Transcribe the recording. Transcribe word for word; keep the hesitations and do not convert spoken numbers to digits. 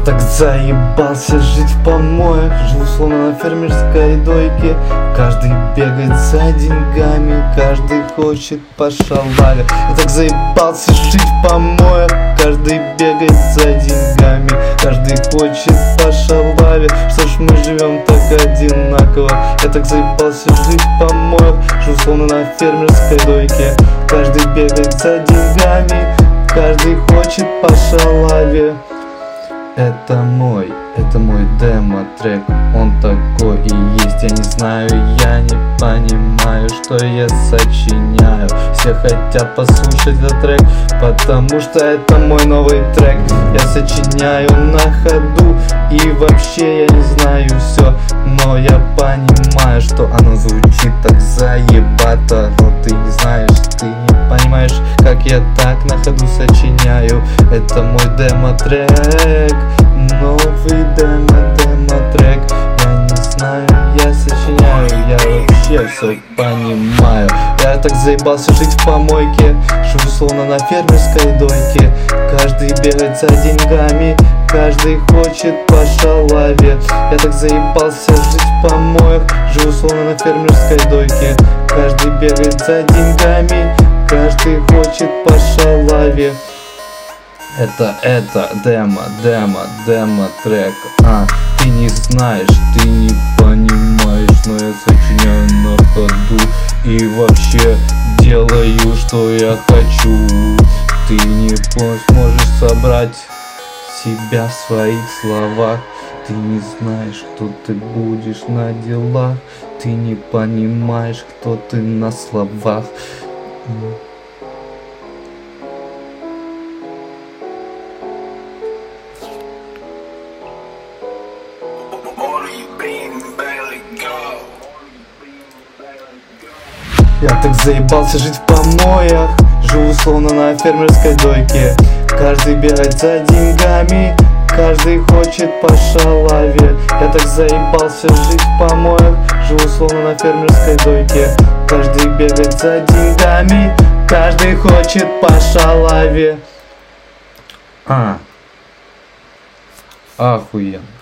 так заебался жить в помоях. Живу словно на фермерской дойке. Каждый бегает за деньгами, каждый хочет по шалаве. Я так заебался жить в помоях. Каждый бегает за деньгами, каждый хочет по шалаве. Что ж мы живем так одинаково. Я так заебался жить в помоях. Живу словно на фермерской дойке. Каждый бегает за деньгами, каждый хочет по шалаве. Это мой, это мой демо-трек. Он такой и есть, я не знаю, я не понимаю, что я сочиняю. Все хотят послушать этот трек, потому что это мой новый трек. Я сочиняю на ходу, и вообще я не знаю все, но я понимаю, что оно звучит так заебато. Но ты не знаешь, ты не понимаешь, как я так на ходу сочиняю. Это мой демо-трек, новый демо-демо-трек. Я не знаю, я сочиняю, я вообще все понимаю. Я так заебался жить в помойке. Живу словно на фермерской дойке. Каждый бегает за деньгами, каждый хочет по шалаве. Я так заебался жить в помоях. Живу словно на фермерской дойке. Каждый бегает за деньгами, каждый хочет по шалаве. Это, это, демо, демо, демо трек. А, ты не знаешь, ты не понимаешь, но я сочиняю на ходу и вообще делаю, что я хочу. Ты не сможешь собрать себя в своих словах. Ты не знаешь, кто ты будешь на делах. Ты не понимаешь, кто ты на словах. Я так заебался жить в помоях. Живу словно на фермерской дойке. Каждый бегает за деньгами, каждый хочет по шалаве. Я так заебался жить в помоях. Живу словно на фермерской дойке. Каждый бегает за деньгами, каждый хочет по шалаве. А, охуенно.